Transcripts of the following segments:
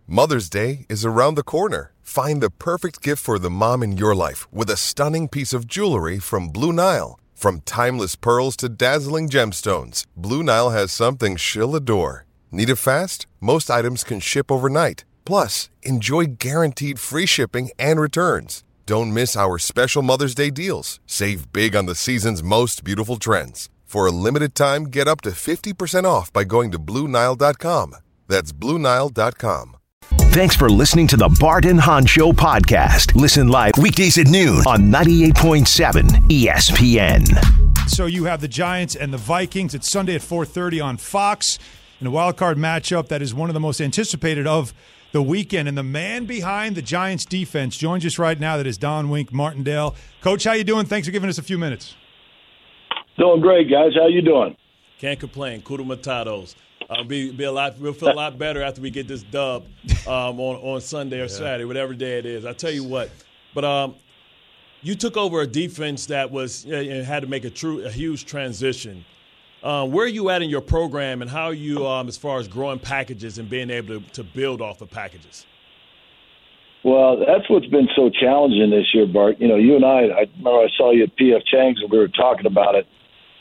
Mother's Day is around the corner. Find the perfect gift for the mom in your life with a stunning piece of jewelry from Blue Nile. From timeless pearls to dazzling gemstones, Blue Nile has something she'll adore. Need it fast? Most items can ship overnight. Plus, enjoy guaranteed free shipping and returns. Don't miss our special Mother's Day deals. Save big on the season's most beautiful trends. For a limited time, get up to 50% off by going to BlueNile.com. That's BlueNile.com. Thanks for listening to the Bart and Hahn Show podcast. Listen live weekdays at noon on 98.7 ESPN. So you have the Giants and the Vikings. It's Sunday at 4:30 on Fox in a wild card matchup that is one of the most anticipated of the weekend. And the man behind the Giants defense joins us right now. That is Don Wink Martindale. Coach, how you doing? Thanks for giving us a few minutes. Doing great, guys. How you doing? Can't complain. Kudu Matatos. We'll feel a lot better after we get this dub on Sunday or Saturday, whatever day it is. I tell you what. But you took over a defense that had to make a huge transition. Where are you at in your program, and how are you as far as growing packages and being able to build off of packages? Well, that's what's been so challenging this year, Bart. You know, you and I remember I saw you at P.F. Chang's and we were talking about it,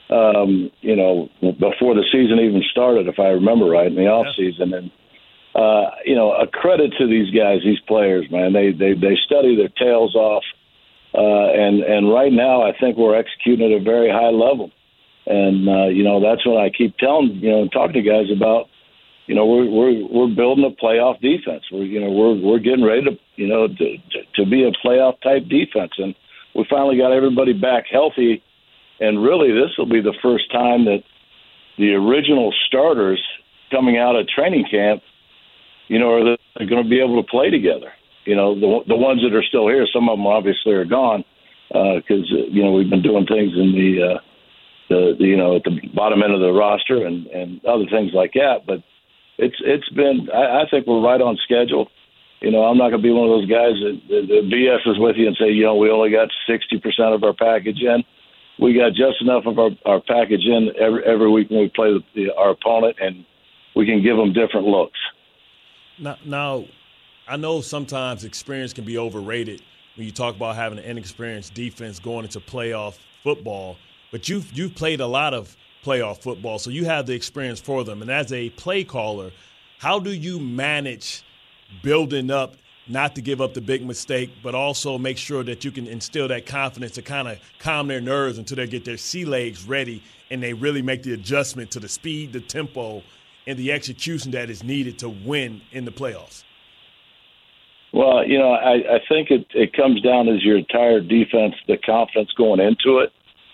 before the season even started, if I remember right, in the off season. And, a credit to these guys, these players, man. They study their tails off. And right now I think we're executing at a very high level. And, that's what I keep telling, talking to guys about, we're building a playoff defense. We're getting ready to be a playoff type defense. And we finally got everybody back healthy. And really, this will be the first time that the original starters coming out of training camp, are going to be able to play together. The ones that are still here, some of them obviously are gone because, we've been doing things in the at the bottom end of the roster and other things like that. But it's been, I think we're right on schedule. I'm not going to be one of those guys that BS's with you and say, we only got 60% of our package in. We got just enough of our package in every week when we play our opponent, and we can give them different looks. Now, I know sometimes experience can be overrated when you talk about having an inexperienced defense going into playoff football, but you've played a lot of playoff football, so you have the experience for them. And as a play caller, how do you manage building up, not to give up the big mistake, but also make sure that you can instill that confidence to kind of calm their nerves until they get their sea legs ready and they really make the adjustment to the speed, the tempo, and the execution that is needed to win in the playoffs? Well, I think it comes down as your entire defense, the confidence going into it.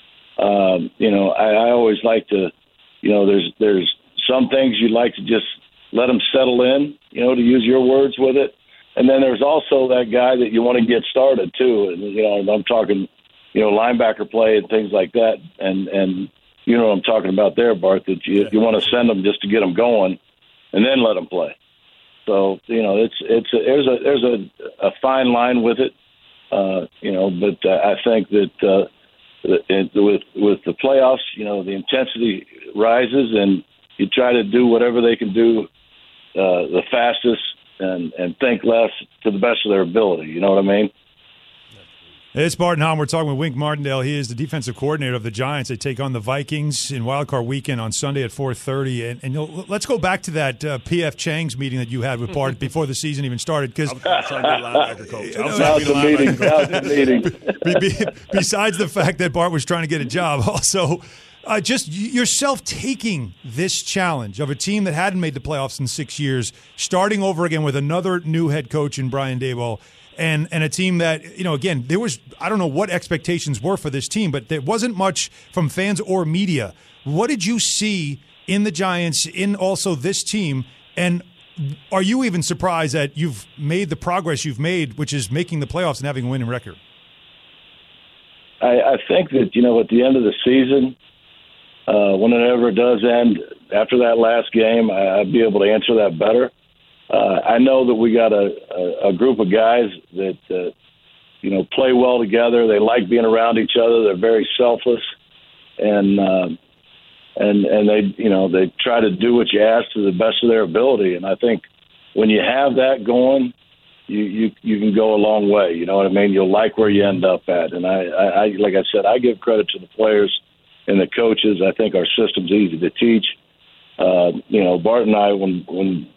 I always like to, there's some things you'd like to just let them settle in, to use your words with it. And then there's also that guy that you want to get started too. And, I'm talking, linebacker play and things like that. And you know what I'm talking about there, Bart, that you want to send them just to get them going and then let them play. So, there's a fine line with it. But I think that with the playoffs, the intensity rises and you try to do whatever they can do the fastest and think less to the best of their ability. You know what I mean? It's Bart and Hahn. We're talking with Wink Martindale. He is the defensive coordinator of the Giants. They take on the Vikings in wildcard weekend on Sunday at 4:30. And let's go back to that P.F. Chang's meeting that you had with Bart before the season even started. Because besides the fact that Bart was trying to get a job, also just yourself taking this challenge of a team that hadn't made the playoffs in 6 years, starting over again with another new head coach in Brian Daboll. And a team that, again, there was, I don't know what expectations were for this team, but there wasn't much from fans or media. What did you see in the Giants, in also this team? And are you even surprised that you've made the progress you've made, which is making the playoffs and having a winning record? I think that, at the end of the season, when it ever does end, after that last game, I'd be able to answer that better. I know that we got a group of guys that, play well together. They like being around each other. They're very selfless, and they try to do what you ask to the best of their ability. And I think, when you have that going, you can go a long way. You know what I mean? You'll like where you end up at. And I like I said, I give credit to the players and the coaches. I think our system's easy to teach. You know, Bart and I, when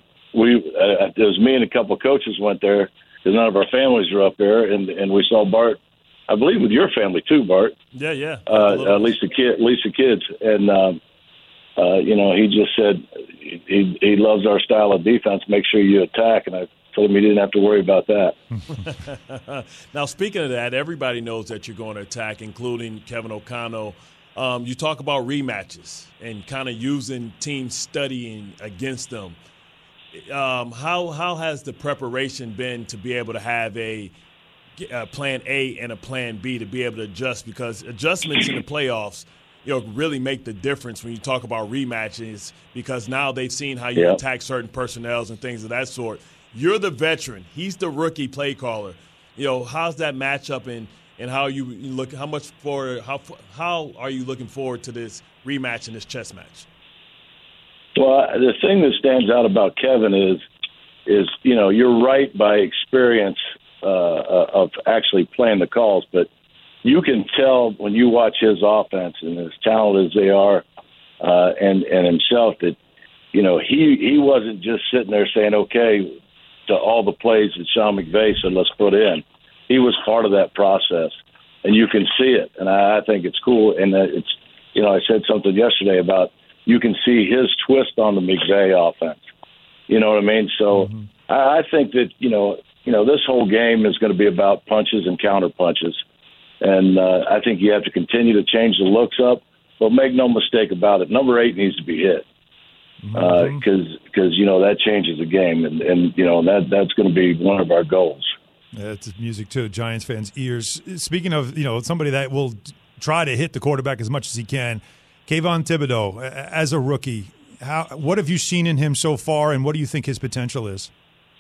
it was me and a couple of coaches went there because none of our families were up there, and we saw Bart, I believe with your family too, Bart. Yeah. At least the kids. And, you know, he just said he loves our style of defense. Make sure you attack. And I told him he didn't have to worry about that. Now, speaking of that, everybody knows that you're going to attack, including Kevin O'Connell. You talk about rematches and kind of using team studying against them. How has the preparation been to be able to have a plan A and a plan B to be able to adjust? Because adjustments in the playoffs, you know, really make the difference when you talk about rematches, because now they've seen how you attack certain personnels and things of that sort. You're the veteran. He's the rookie play caller. You know, how's that matchup and how you look? How are you looking forward to this rematch and this chess match? Well, the thing that stands out about Kevin is you know, you're right by experience of actually playing the calls, but you can tell when you watch his offense and as talented as they are, and himself, that, you know, he wasn't just sitting there saying okay to all the plays that Sean McVay said let's put in. He was part of that process, and you can see it, and I think it's cool. And it's, you know, I said something yesterday about you can see his twist on the McVay offense. You know what I mean? So I think that you know this whole game is going to be about punches and counter punches. And I think you have to continue to change the looks up, but make no mistake about it, number 8 needs to be hit because you know that changes the game, and you know that's going to be one of our goals. Yeah, it's music to Giants fans' ears. Speaking of, you know, somebody that will try to hit the quarterback as much as he can, Kayvon Thibodeaux, as a rookie, what have you seen in him so far, and what do you think his potential is?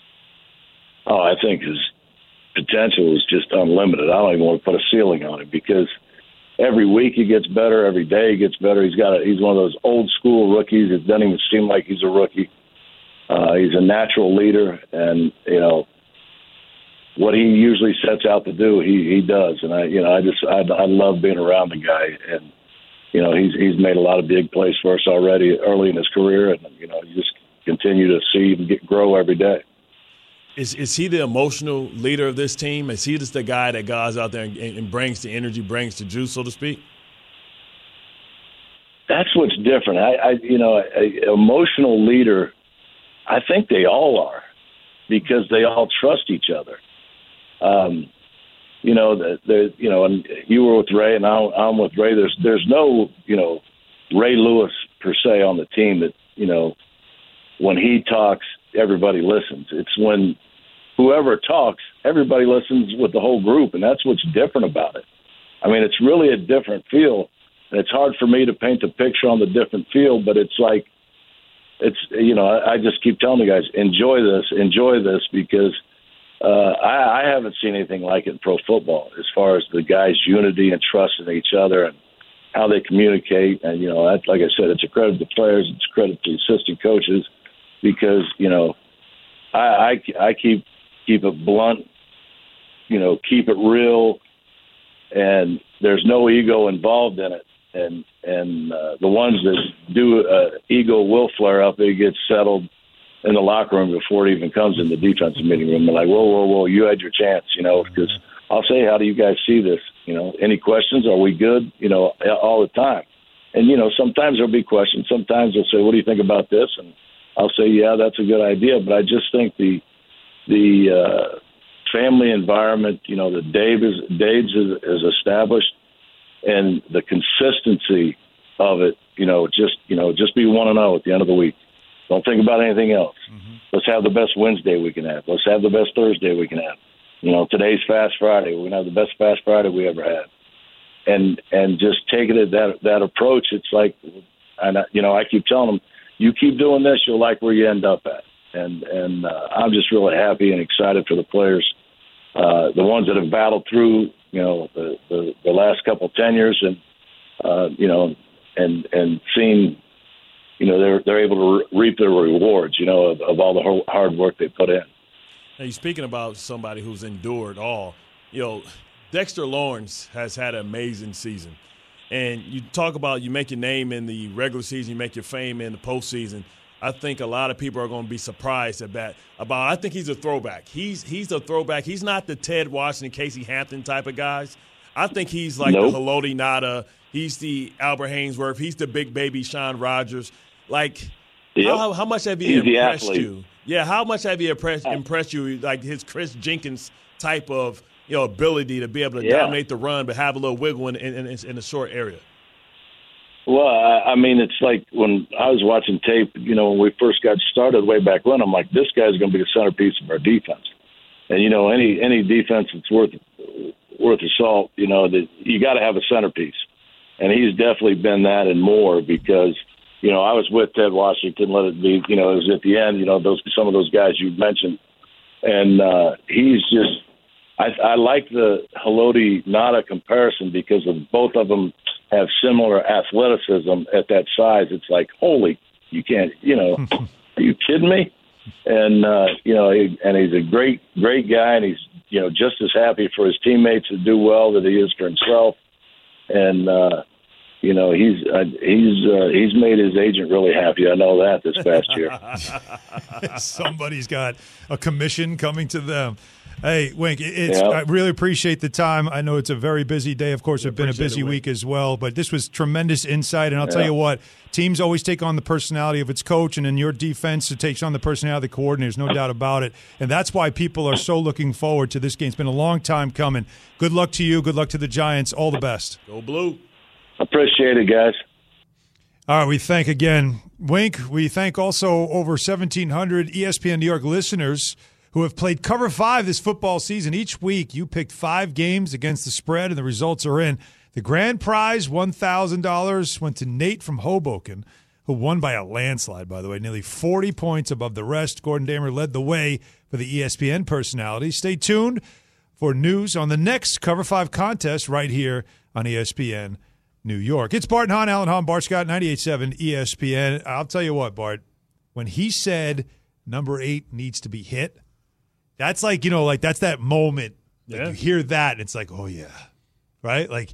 Oh, I think his potential is just unlimited. I don't even want to put a ceiling on it because every week he gets better, every day he gets better. He's one of those old school rookies. It doesn't even seem like he's a rookie. He's a natural leader, and you know what he usually sets out to do, he does. And I love being around the guy, and you know he's made a lot of big plays for us already early in his career, and you know you just continue to see him grow every day. Is he the emotional leader of this team? Is he just the guy that goes out there and brings the energy, brings the juice, so to speak? That's what's different. Emotional leader, I think they all are because they all trust each other. And you were with Ray and I'm with Ray. There's no, Ray Lewis per se on the team that, when he talks, everybody listens. It's when whoever talks, everybody listens with the whole group, and that's what's different about it. I mean, it's really a different feel, and it's hard for me to paint a picture on the different feel, but it's like, I just keep telling the guys, enjoy this, because I haven't seen anything like it in pro football as far as the guys' unity and trust in each other and how they communicate. And, like I said, it's a credit to the players, it's a credit to the assistant coaches, because, I keep it blunt, keep it real, and there's no ego involved in it. And the ones that do ego will flare up. It gets settled in the locker room before it even comes in the defensive meeting room. They're like, whoa, you had your chance, because I'll say, how do you guys see this? Any questions? Are we good? All the time. And, sometimes there'll be questions. Sometimes they'll say, what do you think about this? And I'll say, yeah, that's a good idea. But I just think the family environment, that Dave's is established, and the consistency of it, just be 1-0 at the end of the week. Don't think about anything else. Mm-hmm. Let's have the best Wednesday we can have. Let's have the best Thursday we can have. Today's Fast Friday. We're going to have the best Fast Friday we ever had. And just taking it that approach, it's like, I keep telling them, you keep doing this, you'll like where you end up at. And I'm just really happy and excited for the players, the ones that have battled through, the last couple tenures and seen they're able to reap their rewards, of all the hard work they put in. Now, you're speaking about somebody who's endured all. Dexter Lawrence has had an amazing season. And you talk about you make your name in the regular season, you make your fame in the postseason. I think a lot of people are going to be surprised at that. I think he's a throwback. He's a throwback. He's not the Ted Washington, Casey Hampton type of guys. I think he's like the Haloti Ngata. He's the Albert Hainsworth. He's the big baby Shawn Rogers. Like, how much have he impressed you? Yeah, how much have he impressed you? Like his Chris Jenkins type of ability to be able to dominate the run, but have a little wiggle in a short area. Well, I mean, it's like when I was watching tape, when we first got started way back when, I'm like, this guy's going to be the centerpiece of our defense. And, any defense that's worth a salt, that you got to have a centerpiece. And he's definitely been that and more because, I was with Ted Washington, let it be, it was at the end, some of those guys you mentioned. And he's just, I like the Haloti Ngata comparison because of both of them have similar athleticism at that size. It's like, holy, you can't, are you kidding me? And, and he's a great, great guy. And he's, just as happy for his teammates to do well that he is for himself. And, he's made his agent really happy. I know that this past year. Somebody's got a commission coming to them. Hey, Wink, I really appreciate the time. I know it's a very busy day. Of course, it's been a busy week as well, but this was tremendous insight. And I'll tell you what, teams always take on the personality of its coach, and in your defense, it takes on the personality of the coordinators, no doubt about it. And that's why people are so looking forward to this game. It's been a long time coming. Good luck to you. Good luck to the Giants. All the best. Go Blue. Appreciate it, guys. All right, we thank again Wink. We thank also over 1,700 ESPN New York listeners who have played Cover 5 this football season. Each week, you picked 5 games against the spread, and the results are in. The grand prize, $1,000, went to Nate from Hoboken, who won by a landslide, by the way, nearly 40 points above the rest. Gordon Damer led the way for the ESPN personality. Stay tuned for news on the next Cover 5 contest right here on ESPN New York. It's Bart and Hahn, Alan Hahn, Bart Scott, 98.7 ESPN. I'll tell you what, Bart, when he said number 8 needs to be hit, that's like, that's that moment. Like you hear that, and it's like, oh, yeah. Right? Like,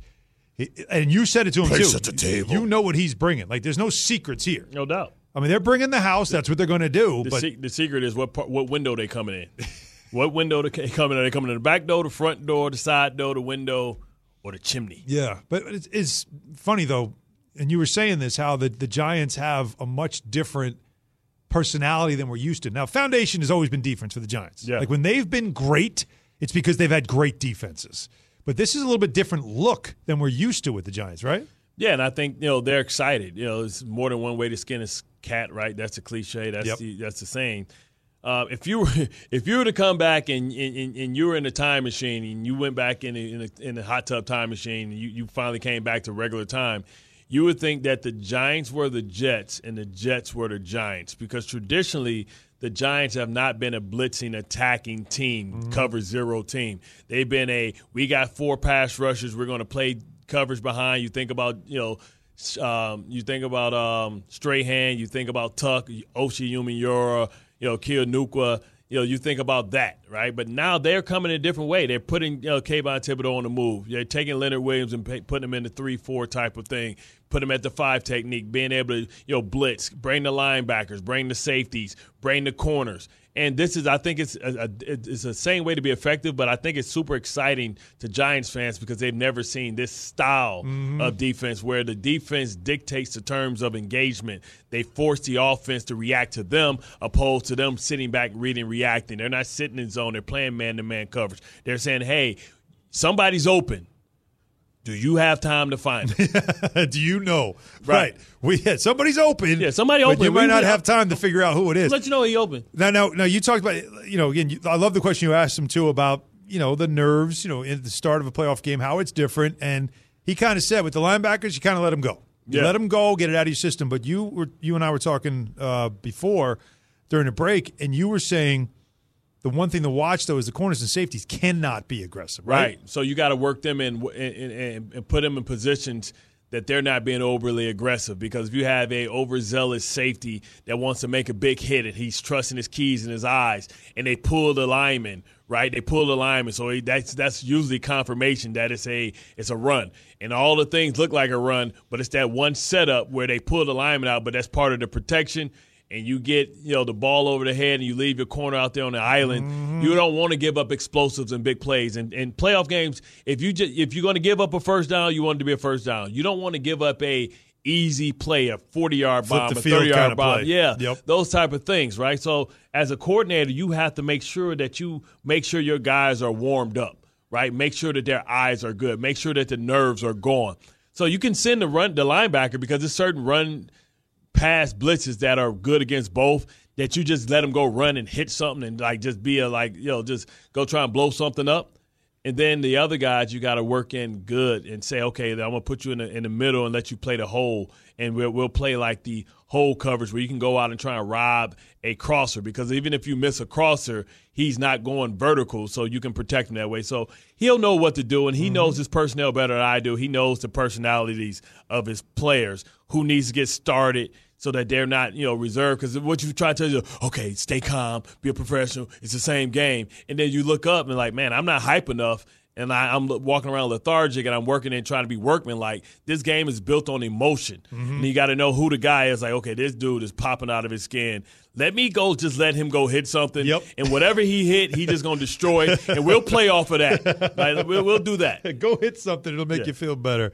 and you said it to him, Place too. at the table. You know what he's bringing. Like, there's no secrets here. No doubt. I mean, they're bringing the house. That's what they're going to do. The secret is what window they coming in. What window they coming in? Are they coming in the back door, the front door, the side door, the window, or the chimney? Yeah. But it's funny, though, and you were saying this, how the Giants have a much different personality than we're used to. Now, foundation has always been defense for the Giants. Yeah. Like when they've been great, it's because they've had great defenses. But this is a little bit different look than we're used to with the Giants, right? Yeah, and I think they're excited. It's more than one way to skin a cat, right? That's a cliche. That's the saying. If you were to come back and you were in a time machine and you went back in a hot tub time machine and you finally came back to regular time, you would think that the Giants were the Jets and the Jets were the Giants, because traditionally the Giants have not been a blitzing, attacking team, cover zero team. They've been we got 4 pass rushers, we're going to play coverage behind. You think about Strahan, you think about Tuck, Oshie Umenyiora, Kia Nukwa. You think about that, right? But now they're coming in a different way. They're putting Kayvon Thibodeau on the move. They're taking Leonard Williams and putting him in the 3-4 type of thing, put him at the 5 technique, being able to blitz, bring the linebackers, bring the safeties, bring the corners. And this is, I think it's the same way to be effective, but I think it's super exciting to Giants fans because they've never seen this style of defense where the defense dictates the terms of engagement. They force the offense to react to them opposed to them sitting back, reading, reacting. They're not sitting in zone. They're playing man-to-man coverage. They're saying, hey, somebody's open. Do you have time to find it? Do you know? Right. Somebody's open. Yeah, somebody open. But you might not have time to figure out who it is. Let you know he open. Now, you talked about, again, I love the question you asked him, too, about, the nerves, at the start of a playoff game, how it's different. And he kind of said with the linebackers, you kind of let them go. You let them go, get it out of your system. But you and I were talking before during a break, and you were saying the one thing to watch, though, is the corners and safeties cannot be aggressive, right? So you got to work them in and put them in positions that they're not being overly aggressive, because if you have a overzealous safety that wants to make a big hit and he's trusting his keys in his eyes and they pull the lineman, right? They pull the lineman, so that's usually confirmation that it's a run. And all the things look like a run, but it's that one setup where they pull the lineman out, but that's part of the protection. And you get, the ball over the head and you leave your corner out there on the island. Mm-hmm. You don't want to give up explosives and big plays. And playoff games, if you're going to give up a first down, you want it to be a first down. You don't want to give up a easy play, a 40-yard bomb, a 30-yard bomb. Yeah, those type of things, right? So as a coordinator, you have to make sure that you make sure your guys are warmed up, right? Make sure that their eyes are good. Make sure that the nerves are gone. So you can send the linebacker, because there's certain run – pass blitzes that are good against both, that you just let them go run and hit something and just be just go try and blow something up. And then the other guys, you got to work in good and say, okay, I'm going to put you in the middle and let you play the hole. And we'll play like the hole coverage where you can go out and try and rob a crosser, because even if you miss a crosser, he's not going vertical, so you can protect him that way. So he'll know what to do, and he knows his personnel better than I do. He knows the personalities of his players, who needs to get started so that they're not, reserved. Because what you try to tell you, okay, stay calm, be a professional, it's the same game. And then you look up and like, man, I'm not hype enough. And I'm walking around lethargic, and I'm working and trying to be workmanlike. This game is built on emotion. Mm-hmm. And you got to know who the guy is. Like, okay, this dude is popping out of his skin. Let me go, just let him go hit something. Yep. And whatever he hit, he just going to destroy it. And we'll play off of that. Like, we'll do that. Go hit something. It'll make you feel better.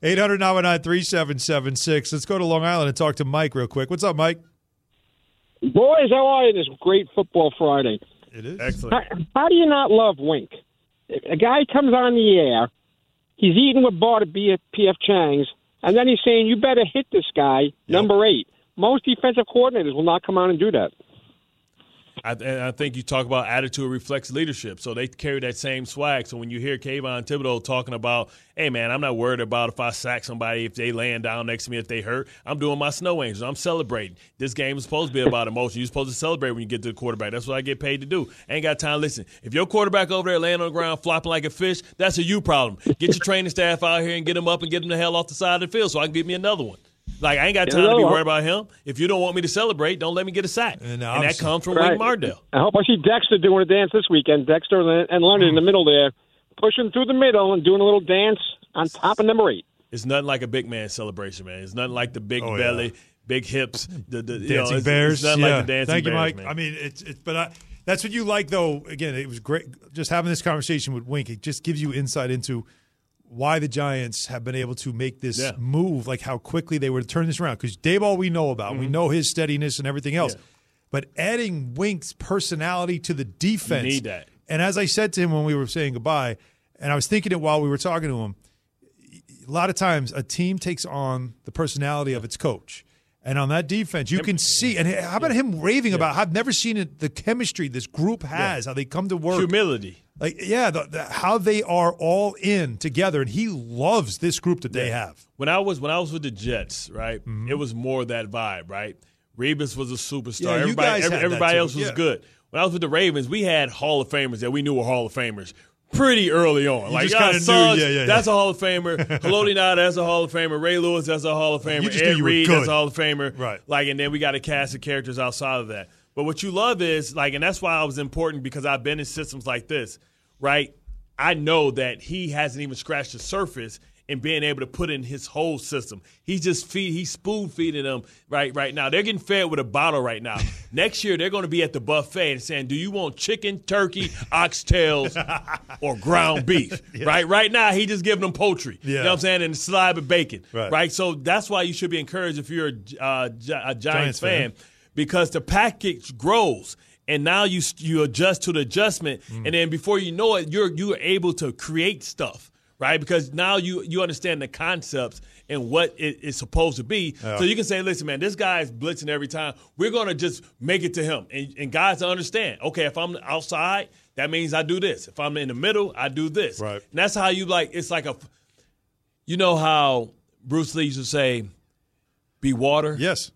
800-919-3776. Let's go to Long Island and talk to Mike real quick. What's up, Mike? Boys, how are you this great football Friday? It is. Excellent. How do you not love Wink? A guy comes on the air, he's eating with Bart at P.F. Chang's, and then he's saying, you better hit this guy, number 8. Most defensive coordinators will not come on and do that. I think you talk about attitude reflects leadership. So they carry that same swag. So when you hear Kayvon Thibodeau talking about, hey, man, I'm not worried about if I sack somebody, if they laying down next to me, if they hurt. I'm doing my snow angels. I'm celebrating. This game is supposed to be about emotion. You're supposed to celebrate when you get to the quarterback. That's what I get paid to do. I ain't got time to listen. If your quarterback over there laying on the ground flopping like a fish, that's a you problem. Get your training staff out here and get him up and get him the hell off the side of the field so I can get me another one. Like, I ain't got time to be worried about him. If you don't want me to celebrate, don't let me get a sack. And that comes from Wink Martindale. I hope I see Dexter doing a dance this weekend. Dexter and Leonard in the middle there, pushing through the middle and doing a little dance on top of number 8. It's nothing like a big man celebration, man. It's nothing like the big belly, big hips, the dancing bears. It's nothing like the dancing Thank you, bears, Mike. man. I mean, that's what you like, though. Again, it was great just having this conversation with Wink. It just gives you insight into why the Giants have been able to make this move, like how quickly they were to turn this around. Because Daboll we know about. Mm-hmm. We know his steadiness and everything else. Yeah. But adding Wink's personality to the defense. You need that. And as I said to him when we were saying goodbye, and I was thinking it while we were talking to him, a lot of times a team takes on the personality of its coach. And on that defense, you can see. And how about him raving about, I've never seen it, the chemistry this group has, how they come to work. Humility. Like, how they are all in together, and he loves this group that they have. When I was with the Jets, right, it was more that vibe, right? Revis was a superstar. Everybody else was good. When I was with the Ravens, we had Hall of Famers that we knew were Hall of Famers pretty early on. You like, Suggs, that's a Hall of Famer. Haloti Ngata, that's a Hall of Famer. Ray Lewis, that's a Hall of Famer. Ed Reed, that's a Hall of Famer. Right. Like, and then we got a cast of characters outside of that. But what you love is, like, and that's why I was important, because I've been in systems like this, right? I know that he hasn't even scratched the surface in being able to put in his whole system. He's spoon feeding them right now. They're getting fed with a bottle right now. Next year, they're going to be at the buffet and saying, do you want chicken, turkey, oxtails, or ground beef? Right now, he just giving them poultry. You know what I'm saying? And a slab of bacon. Right? So that's why you should be encouraged if you're a Giants fan, because the package grows. And now you adjust to the adjustment, and then before you know it, you're able to create stuff, right? Because now you understand the concepts and what it is supposed to be. So you can say, listen, man, this guy is blitzing every time. We're going to just make it to him. And guys understand, okay, if I'm outside, that means I do this. If I'm in the middle, I do this. Right. And that's how it's like you know how Bruce Lee used to say, be water? Yes.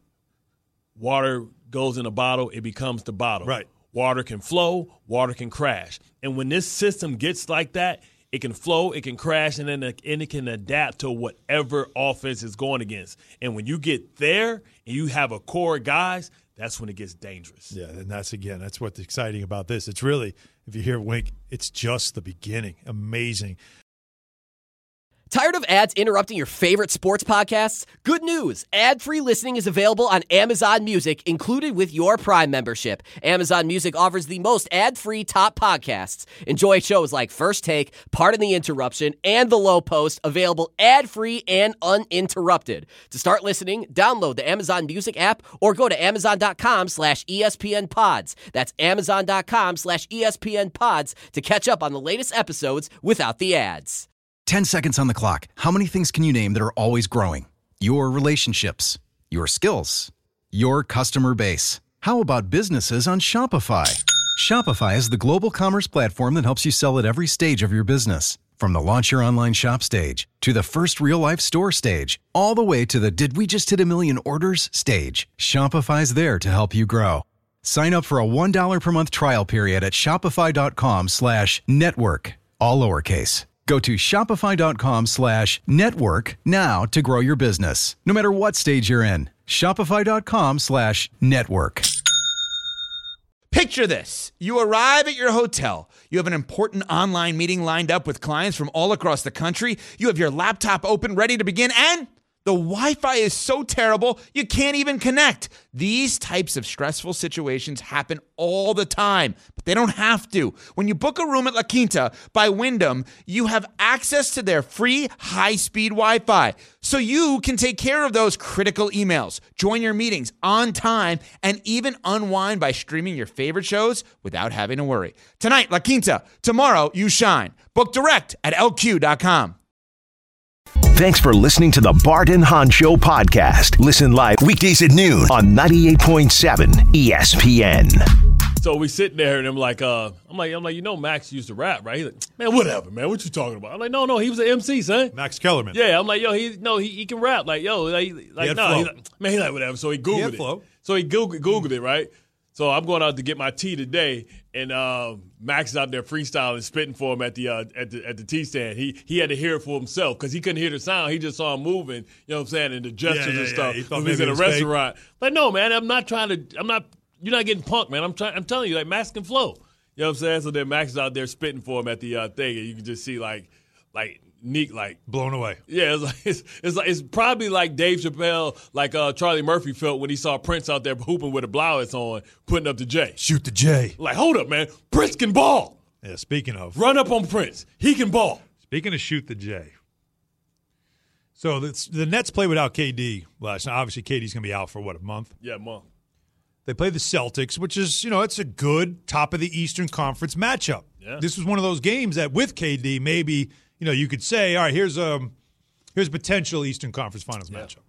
Water goes in a bottle, it becomes the bottle. Right. Water can flow, water can crash. And when this system gets like that, it can flow, it can crash, and then it can adapt to whatever offense is going against. And when you get there and you have a core of guys, that's when it gets dangerous. Yeah, and that's what's exciting about this. It's really, if you hear Wink, it's just the beginning. Amazing. Tired of ads interrupting your favorite sports podcasts? Good news! Ad-free listening is available on Amazon Music, included with your Prime membership. Amazon Music offers the most ad-free top podcasts. Enjoy shows like First Take, Pardon the Interruption, and The Low Post, available ad-free and uninterrupted. To start listening, download the Amazon Music app or go to amazon.com/ESPN Pods. That's amazon.com/ESPN Pods to catch up on the latest episodes without the ads. 10 seconds on the clock. How many things can you name that are always growing? Your relationships, your skills, your customer base. How about businesses on Shopify? Shopify is the global commerce platform that helps you sell at every stage of your business. From the launch your online shop stage, to the first real-life store stage, all the way to the did we just hit a million orders stage. Shopify's there to help you grow. Sign up for a $1 per month trial period at shopify.com/network, all lowercase. Go to shopify.com/network now to grow your business, no matter what stage you're in. Shopify.com/network. Picture this. You arrive at your hotel. You have an important online meeting lined up with clients from all across the country. You have your laptop open, ready to begin, and the Wi-Fi is so terrible, you can't even connect. These types of stressful situations happen all the time, but they don't have to. When you book a room at La Quinta by Wyndham, you have access to their free high-speed Wi-Fi, so you can take care of those critical emails, join your meetings on time, and even unwind by streaming your favorite shows without having to worry. Tonight, La Quinta. Tomorrow, you shine. Book direct at LQ.com. Thanks for listening to the Bart and Hahn Show podcast. Listen live weekdays at noon on 98.7 ESPN. So we sitting there and I'm like, you know, Max used to rap, right? He's like, man, whatever, man. What you talking about? I'm like, no, he was an MC, son. Max Kellerman. Yeah, I'm like, yo, he can rap. Like, yo, he like whatever. So he Googled it. Flow. So he Googled it, right? So I'm going out to get my tea today, and Max is out there freestyling, spitting for him at the tea stand. He had to hear it for himself because he couldn't hear the sound. He just saw him moving, you know what I'm saying, and the gestures and stuff. He thought when he's maybe in a restaurant. Like, no, man, you're not getting punked, man. I'm telling you, like, Max can flow. You know what I'm saying? So then Max is out there spitting for him at the thing, and you can just see like Neek, like blown away. Yeah, it's probably like Dave Chappelle, like Charlie Murphy felt when he saw Prince out there hooping with a blouse on, putting up the J. Shoot the J. Like, hold up, man. Prince can ball. Yeah, speaking of. Run up on Prince. He can ball. Speaking of shoot the J. So the Nets play without KD last night. Obviously, KD's going to be out for, a month? Yeah, a month. They play the Celtics, which is, it's a good top of the Eastern Conference matchup. Yeah. This was one of those games that with KD, maybe, you could say, all right, here's a potential Eastern Conference Finals matchup.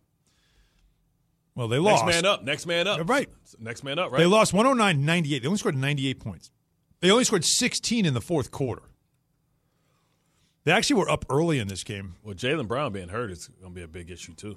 Well, they lost. Next man up. Right. Next man up, right? They lost 109-98. They only scored 98 points. They only scored 16 in the fourth quarter. They actually were up early in this game. Well, Jaylen Brown being hurt is going to be a big issue too,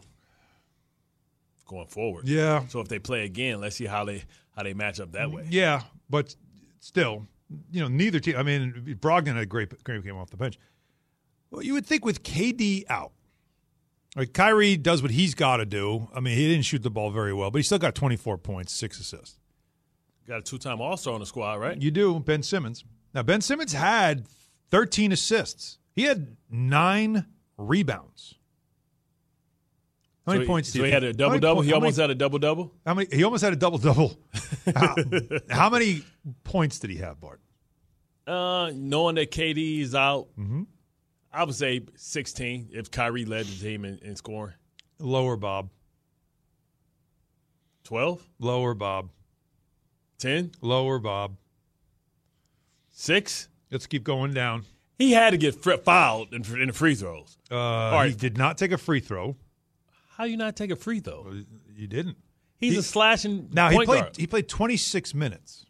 going forward. Yeah. So if they play again, let's see how they match up that way. Yeah, but still, neither team. I mean, Brogdon had a great game off the bench. Well, you would think with KD out, like Kyrie does what he's got to do. I mean, he didn't shoot the ball very well, but he still got 24 points, 6 assists. Got a 2-time All-Star on the squad, right? You do, Ben Simmons. Now, Ben Simmons had 13 assists. He had 9 rebounds. How many points did he had a double-double? He almost had a double-double? He almost had a double-double. How many points did he have, Bart? Knowing that KD is out, mm-hmm. I would say 16 if Kyrie led the team in scoring. Lower, Bob. 12? Lower, Bob. 10? Lower, Bob. 6? Let's keep going down. He had to get fouled in the free throws. He did not take a free throw. How do you not take a free throw? You didn't. He's a slashing now point guard. He played 26 minutes.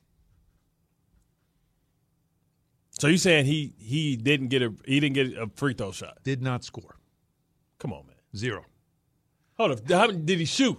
So you're saying he didn't get a free throw shot? Did not score. Come on, man. 0. Hold up. How many did he shoot?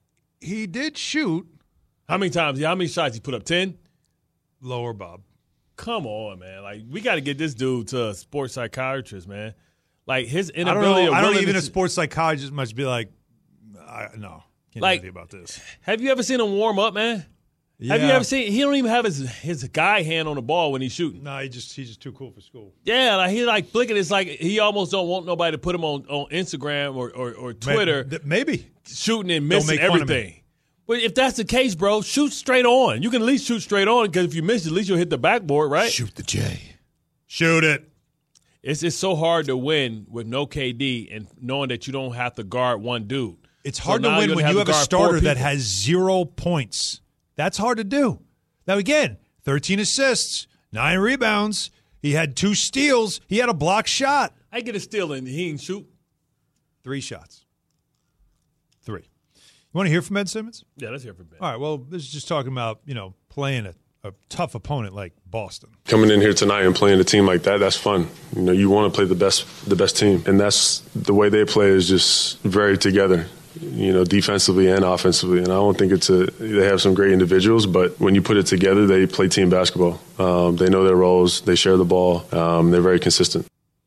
He did shoot. How many times? How many shots he put up? 10? Lower, Bob. Come on, man. Like, we got to get this dude to a sports psychiatrist, man. Like, his inability. I don't even a sports psychologist must be like, no, can't do anything about this. Have you ever seen him warm up, man? Yeah. Have you ever seen? He don't even have his guy hand on the ball when he's shooting. No, he's just too cool for school. Yeah, like he's like flicking. It's like he almost don't want nobody to put him on Instagram or Twitter. Maybe shooting and missing everything. But if that's the case, bro, shoot straight on. You can at least shoot straight on because if you miss it, at least you'll hit the backboard, right? Shoot the J. Shoot it. It's so hard to win with no KD and knowing that you don't have to guard one dude. It's hard to win when you have a starter that has 0 points. That's hard to do. Now, again, 13 assists, 9 rebounds. He had 2 steals. He had a block shot. I get a steal and he didn't shoot. 3 shots. 3. You want to hear from Ben Simmons? Yeah, let's hear from Ben. All right, well, this is just talking about, playing a tough opponent like Boston. Coming in here tonight and playing a team like that, that's fun. You want to play the best team. And that's the way they play is just very together. Defensively and offensively. And I don't think they have some great individuals, but when you put it together, they play team basketball. They know their roles. They share the ball. They're very consistent.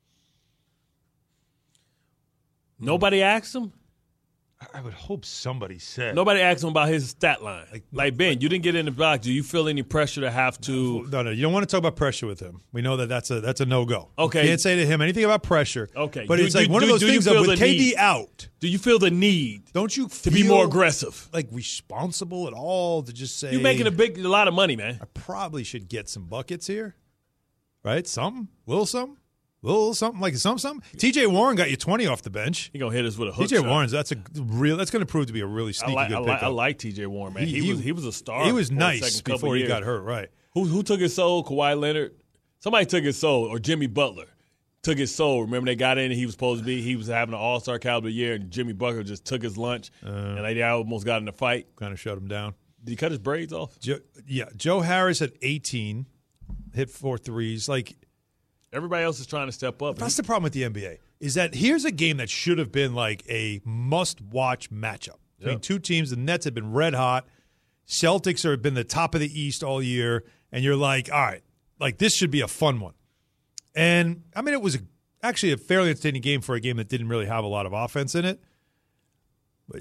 Nobody asked him? I would hope somebody said. Nobody asked him about his stat line. Like Ben, you didn't get in the box. Do you feel any pressure to have to? No. You don't want to talk about pressure with him. We know that's a no-go. Okay. You can't say to him anything about pressure. Okay. But it's like one of those things that with KD out. Do you feel the need? Don't you to be more aggressive? Like responsible at all to just say. You're making a lot of money, man. I probably should get some buckets here. Right? Something? Little something? Something. TJ Warren got you 20 off the bench. He gonna hit us with a hook TJ shot. Warren's that's going to prove to be a really sneaky good pickup. I like TJ Warren, man. He was a star. He was nice before he got hurt, right? Who took his soul? Kawhi Leonard. Somebody took his soul, or Jimmy Butler took his soul. Remember they got in and he was supposed to be. He was having an All-Star caliber year, and Jimmy Butler just took his lunch, and they almost got in a fight. Kind of shut him down. Did he cut his braids off? Joe Harris at 18 hit 4 threes. Like. Everybody else is trying to step up. That's the problem with the NBA is that here's a game that should have been like a must-watch matchup between two teams. The Nets have been red hot. Celtics have been the top of the East all year. And you're like, all right, like this should be a fun one. And, I mean, it was actually a fairly entertaining game for a game that didn't really have a lot of offense in it. But,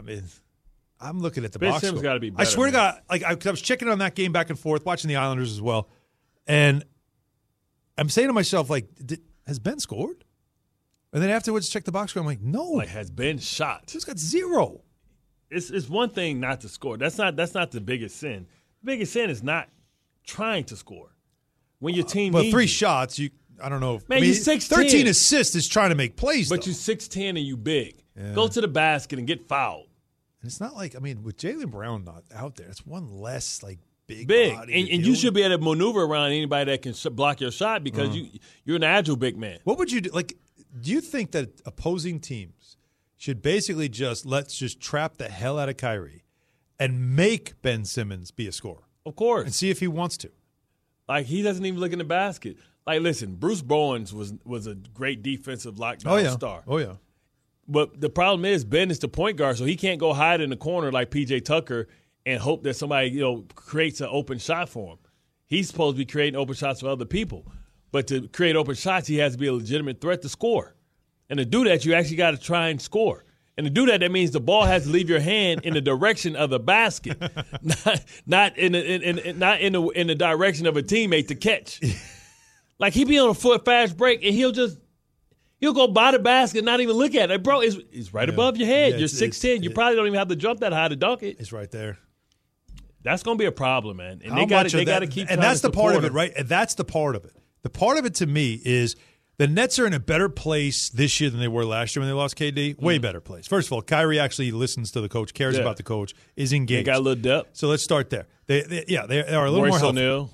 I'm looking at the box score. Gotta be better, I swear to God, I was checking on that game back and forth, watching the Islanders as well. And I'm saying to myself, has Ben scored? And then afterwards, check the box score. I'm like, no. Has Ben shot? He's got 0. It's one thing not to score. That's not the biggest sin. The biggest sin is not trying to score. When your team needs 3 you. shots, I don't know. Man, you're 6'10". 13 assists is trying to make plays, but though. you're 6'10" and you big. Yeah. Go to the basket and get fouled. And it's not like, with Jaylen Brown not out there, it's one less, big. And you should be able to maneuver around anybody that can block your shot because you're an agile big man. What would you do? Do you think that opposing teams should basically let's just trap the hell out of Kyrie and make Ben Simmons be a scorer? Of course. And see if he wants to. He doesn't even look in the basket. Listen, Bruce Bowens was a great defensive lockdown star. Oh, yeah. But the problem is Ben is the point guard, so he can't go hide in the corner like P.J. Tucker and hope that somebody, creates an open shot for him. He's supposed to be creating open shots for other people. But to create open shots, he has to be a legitimate threat to score. And to do that, you actually got to try and score. And to do that means the ball has to leave your hand in the direction of the basket, not in the direction of a teammate to catch. He be on a foot fast break, and he'll go by the basket and not even look at it. Bro, it's right above your head. You're 6'10". You probably don't even have to jump that high to dunk it. It's right there. That's going to be a problem, man. And they got to keep. And that's the part of it, right? And that's the part of it. The part of it to me is the Nets are in a better place this year than they were last year when they lost KD. Way better place. First of all, Kyrie actually listens to the coach, cares about the coach, is engaged. They got a little depth. So let's start there. They are a little more healthy.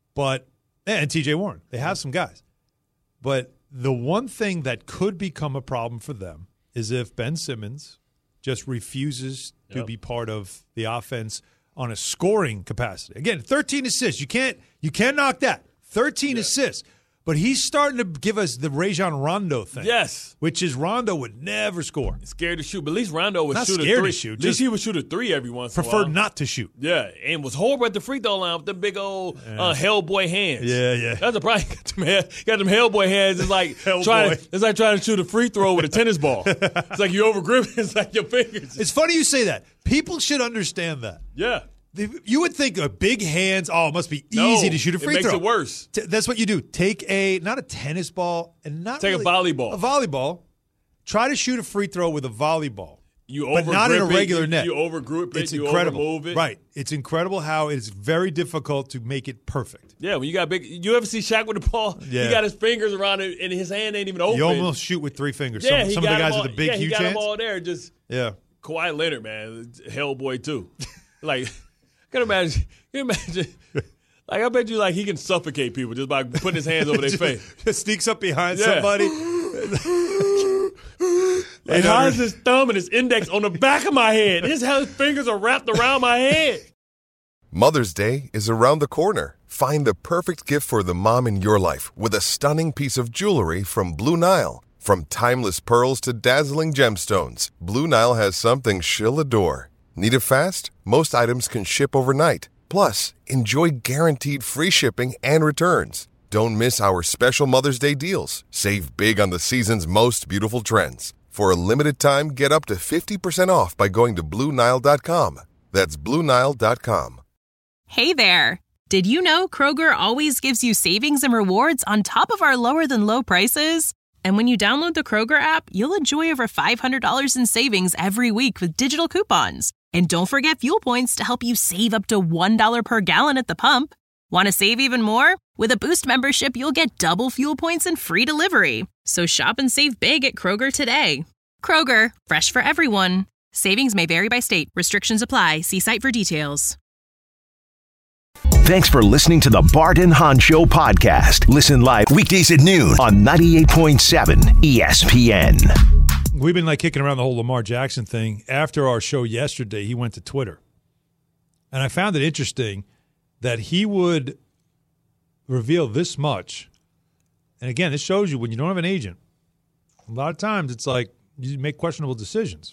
And TJ Warren. They have some guys. But the one thing that could become a problem for them is if Ben Simmons just refuses to be part of the offense on a scoring capacity. Again, 13 assists. You can't knock that. 13 assists. But he's starting to give us the Rajon Rondo thing. Yes. Which is Rondo would never score. Scared to shoot. But at least Rondo would Not shoot a scared three. to shoot. At least he would shoot a three every once in a while. Preferred not to shoot. Yeah, and was horrible at the free throw line with the big old Hellboy hands. Yeah. That's a problem. Got them Hellboy hands. It's like trying to shoot a free throw with a tennis ball. It's like you over grip. It's like your fingers. It's funny you say that. People should understand that. Yeah. You would think big hands, it must be easy to shoot a free throw. It makes it worse. That's what you do. Take not a tennis ball and not take really, a volleyball. A volleyball. Try to shoot a free throw with a volleyball. But not in a regular net. You overgrip it. It's incredible. Overmove it. Right. It's incredible how it's very difficult to make it perfect. Yeah, when you got big. You ever see Shaq with the ball? Yeah. He got his fingers around it, and his hand ain't even open. You almost shoot with 3 fingers. Yeah, some of the guys with the big, huge hands. he got them all there. Just Kawhi Leonard, man, Hellboy too. Like, can you imagine? Like, I bet you, like, he can suffocate people just by putting his hands over their face. Just sneaks up behind somebody. Like, how is his thumb and his index on the back of my head? His fingers are wrapped around my head. Mother's Day is around the corner. Find the perfect gift for the mom in your life with a stunning piece of jewelry from Blue Nile. From timeless pearls to dazzling gemstones, Blue Nile has something she'll adore. Need it fast? Most items can ship overnight. Plus, enjoy guaranteed free shipping and returns. Don't miss our special Mother's Day deals. Save big on the season's most beautiful trends. For a limited time, get up to 50% off by going to BlueNile.com. That's BlueNile.com. Hey there. Did you know Kroger always gives you savings and rewards on top of our lower-than-low prices? And when you download the Kroger app, you'll enjoy over $500 in savings every week with digital coupons. And don't forget fuel points to help you save up to $1 per gallon at the pump. Want to save even more? With a Boost membership, you'll get double fuel points and free delivery. So shop and save big at Kroger today. Kroger, fresh for everyone. Savings may vary by state. Restrictions apply. See site for details. Thanks for listening to the Bart and Hahn Show podcast. Listen live weekdays at noon on 98.7 ESPN. We've been kicking around the whole Lamar Jackson thing. After our show yesterday, he went to Twitter. And I found it interesting that he would reveal this much. And again, this shows you when you don't have an agent, a lot of times it's like you make questionable decisions.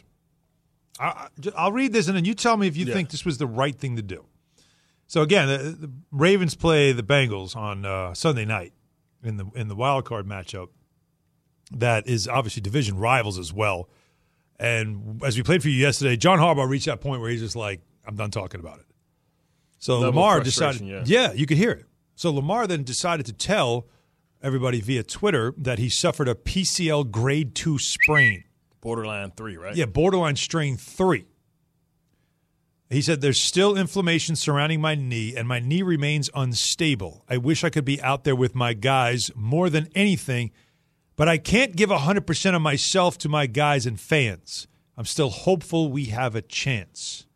I'll read this and then you tell me if you think this was the right thing to do. So again, the Ravens play the Bengals on Sunday night in the wild card matchup. That is obviously division rivals as well. And as we played for you yesterday, John Harbaugh reached that point where he's just like, I'm done talking about it. So Lamar decided, you could hear it. So Lamar then decided to tell everybody via Twitter that he suffered a PCL grade 2 sprain. Borderline 3, right? Yeah, borderline strain 3. He said, there's still inflammation surrounding my knee, and my knee remains unstable. I wish I could be out there with my guys more than anything, but I can't give 100% of myself to my guys and fans. I'm still hopeful we have a chance.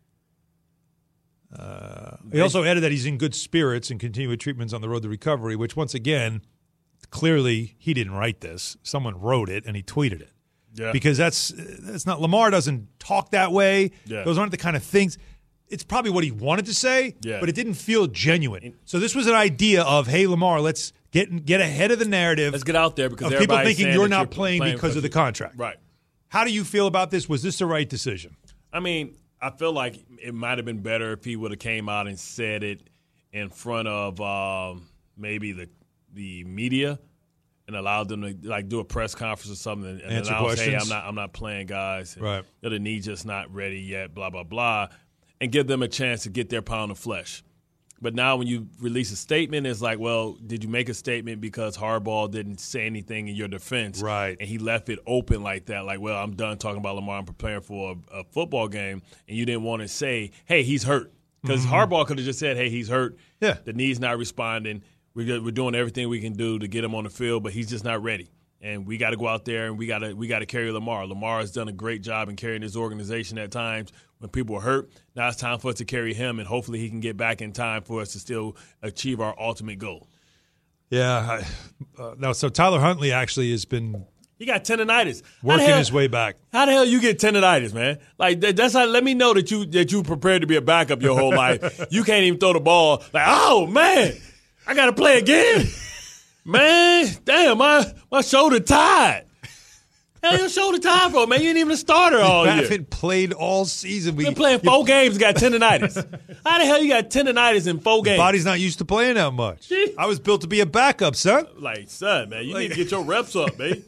He also added that he's in good spirits and continuing treatments on the road to recovery, which once again, clearly he didn't write this. Someone wrote it and he tweeted it. Yeah. Because that's not – Lamar doesn't talk that way. Yeah. Those aren't the kind of things – it's probably what he wanted to say, but it didn't feel genuine. So this was an idea of, hey, Lamar, let's get ahead of the narrative. Let's get out there because of people thinking you're not playing because of the contract. Right. How do you feel about this? Was this the right decision? I mean, I feel like it might have been better if he would have came out and said it in front of maybe the media and allowed them to do a press conference or something and announce, hey, I'm not playing, guys. And, right. The knee's just not ready yet, blah, blah, blah. And give them a chance to get their pound of flesh. But now when you release a statement, it's like, well, did you make a statement because Harbaugh didn't say anything in your defense? Right. And he left it open like that, like, well, I'm done talking about Lamar. I'm preparing for a football game. And you didn't want to say, hey, he's hurt. Because Harbaugh could have just said, hey, he's hurt. Yeah. The knee's not responding. We're doing everything we can do to get him on the field, but he's just not ready. And we got to go out there and we got to carry Lamar. Lamar has done a great job in carrying his organization at times when people are hurt. Now it's time for us to carry him, and hopefully he can get back in time for us to still achieve our ultimate goal. Yeah. So Tyler Huntley actually has been he got tendonitis. Working his way back. How the hell you get tendonitis, man? Like that's how. Let me know that you prepared to be a backup your whole life. You can't even throw the ball. Like, oh man, I got to play again. Man, damn, my shoulder tired. Hell, your shoulder tired for, man. You ain't even a starter all year. You haven't played all season. We've been playing 4 games and got tendinitis. How the hell you got tendinitis in 4 games? Your body's not used to playing that much. Gee. I was built to be a backup, son. Like, son, man, you need to get your reps up, man.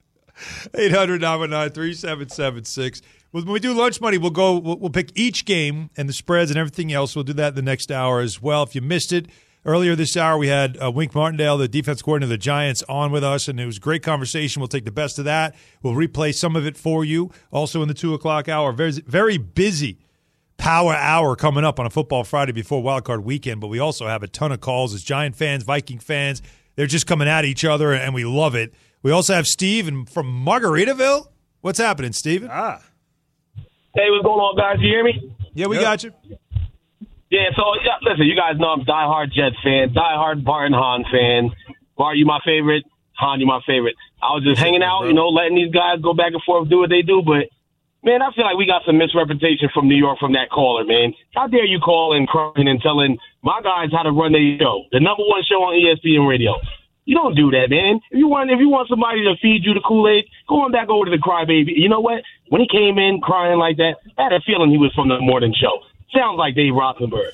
800-919-3776. When we do Lunch Money, we'll pick each game and the spreads and everything else. We'll do that in the next hour as well. If you missed it, earlier this hour we had Wink Martindale, the defense coordinator of the Giants, on with us, and it was a great conversation. We'll take the best of that. We'll replay some of it for you. Also in the 2 o'clock hour, very, very busy power hour coming up on a Football Friday before Wild Card Weekend, but we also have a ton of calls as Giant fans, Viking fans. They're just coming at each other, and we love it. We also have Steve from Margaritaville. What's happening, Steven? Hey, what's going on, guys? You hear me? Yeah, we got you. Yeah, so, listen, you guys know I'm a diehard Jets fan, diehard Bart and Hahn fan. Bart, you my favorite. Hahn, you my favorite. I was just hanging out, letting these guys go back and forth, do what they do. But, man, I feel like we got some misrepresentation from New York from that caller, man. How dare you call and crying and telling my guys how to run their show, the number one show on ESPN radio. You don't do that, man. If you want somebody to feed you the Kool-Aid, go on back over to the crybaby. You know what? When he came in crying like that, I had a feeling he was from the morning show. Sounds like Dave Rothenberg.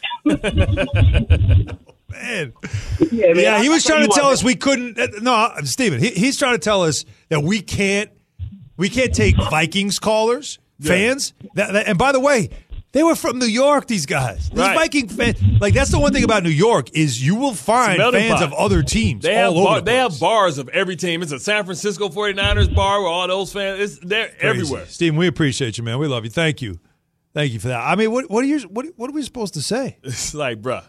Man. Yeah, he was trying to tell us we couldn't. No, Steven, he's trying to tell us that we can't take Vikings callers, fans. And by the way, they were from New York, these guys. These Viking fans. Like, that's the one thing about New York is you will find fans of other teams all over the place. They have bars of every team. It's a San Francisco 49ers bar where all those fans, they're everywhere. Steven, we appreciate you, man. We love you. Thank you. Thank you for that. I mean, what are we supposed to say? It's like, bruh.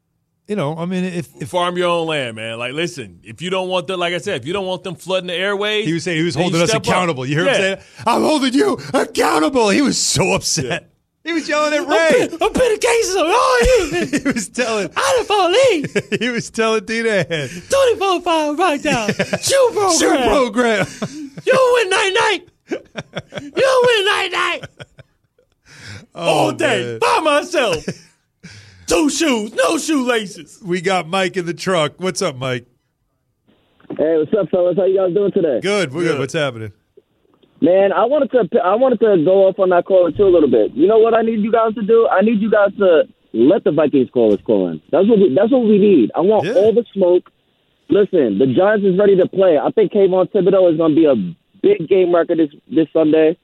If farm your own land, man. Like, listen, if you don't want them, like I said, if you don't want them flooding the airways. He was saying he was holding us accountable. You heard him say, I'm holding you accountable. He was so upset. Yeah. He was yelling at Ray. I'm putting cases on all you. He was telling. I done He was telling Dina. 24/5 right now. Shoe program. You win night. You win night. All day. Man. By myself. 2 shoes. No shoelaces. We got Mike in the truck. What's up, Mike? Hey, what's up, fellas? How you guys doing today? Good. We're good. What's happening? Man, I wanted to go off on that caller too a little bit. You know what I need you guys to do? I need you guys to let the Vikings callers call in. That's what we need. I want all the smoke. Listen, the Giants is ready to play. I think Kayvon Thibodeau is going to be a big game record this Sunday.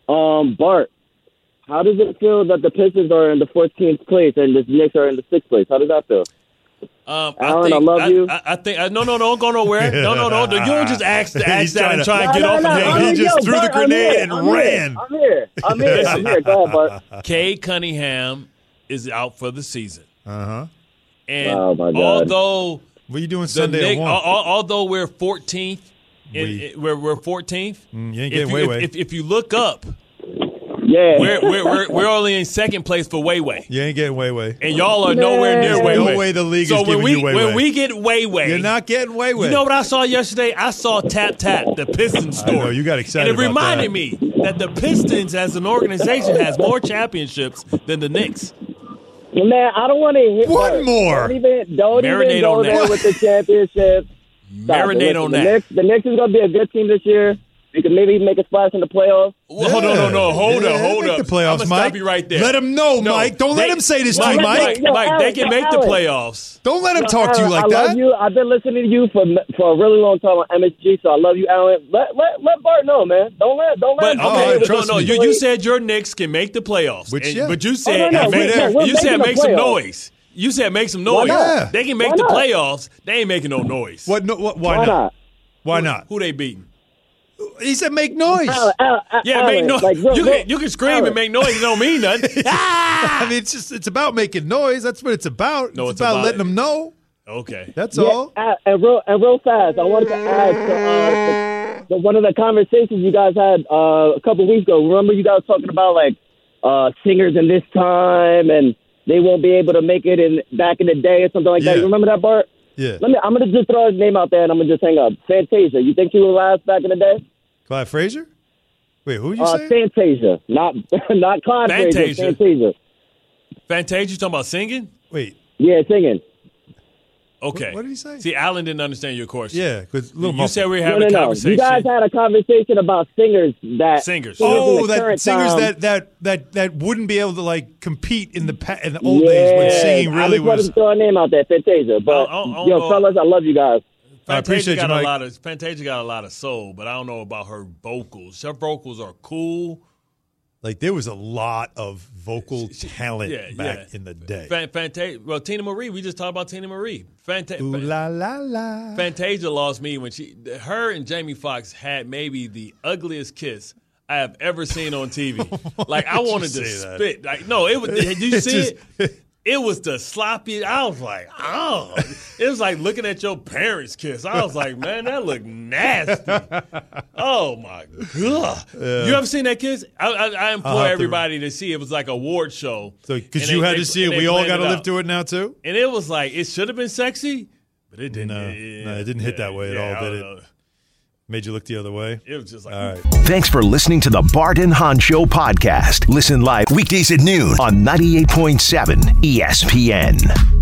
Bart, how does it feel that the Pistons are in the 14th place and the Knicks are in the 6th place? How does that feel? Alan, I love you. I think no, don't go nowhere. No. You don't just ask that and try and get off of him. He just threw the grenade and ran. I'm here. Go ahead, Bart. Cade Cunningham is out for the season. And oh my God. although what are you doing Sunday at 1? Although we're 14th, we're 14th. You ain't getting way. If you look up. Yeah, we're only in second place for Way. You ain't getting Way. And y'all are nowhere near Way. No way the league is giving you Way. When we get Way, you're not getting Way. You know what I saw yesterday? I saw Tap, the Pistons store. I know, you got excited and it reminded me that the Pistons as an organization has more championships than the Knicks. Man, I don't want to hit one more. Don't even go there with the championship. Marinate on that. The Knicks is going to be a good team this year. You can maybe make a splash in the playoffs. Well, no. Hold up. The playoffs, I'm Mike. Stop you right there. Let him know, Mike. Don't let him say this to you, Mike. Mike, they can make the playoffs. Don't let him talk to you like that. I love you. I've been listening to you for a really long time on MSG, so I love you, Alan. Let Bart know, man. Don't let No. You said your Knicks can make the playoffs, but you said make some noise. You said make some noise. They can make the playoffs. They ain't making no noise. Why not? Why not? Who they beating? He said make noise. Make noise. Like, you can scream and make noise. It don't mean nothing. I mean, it's about making noise. That's what it's about. No, it's about letting them know. Okay. That's all. And real fast, I wanted to add to one of the conversations you guys had a couple weeks ago. Remember you guys talking about like singers in this time and they won't be able to make it back in the day or something like that. You remember that, Bart? Yeah. I'm going to just throw his name out there and I'm going to just hang up. Fantasia. You think he would last back in the day? Clyde Frazier? Wait, who are you saying? Fantasia. Not Clyde Frazier. Fantasia. Fantasia, you talking about singing? Wait. Yeah, singing. Okay. What did he say? See, Alan didn't understand your question. Yeah, because you said we were having a No. conversation. You guys had a conversation about singers that that wouldn't be able to like compete in the old days when singing really I just wanted to throw a name out there, Fantasia. But fellas, I love you guys. I appreciate you, Mike. Fantasia got a lot of soul, but I don't know about her vocals. Her vocals are cool. Like, there was a lot of vocal talent back in the day. Well, Tina Marie, we just talked about Tina Marie. Ooh, la, la, la. Fantasia lost me when her and Jamie Foxx had maybe the ugliest kiss I have ever seen on TV. Like, I wanted to spit. Like, no, it was. Did you see it? It was the sloppy. I was like, oh. It was like looking at your parents' kiss. I was like, man, that looked nasty. Oh, my God. Yeah. You ever seen that kiss? I implore everybody to see. It was like a award show. Because you had to see it. We all got to live to it now, too? And it was like, it should have been sexy, but it didn't. No, it didn't hit that way at all, did it? Made you look the other way? It was just like... All right. Thanks for listening to the Bart and Hahn Show podcast. Listen live weekdays at noon on 98.7 ESPN.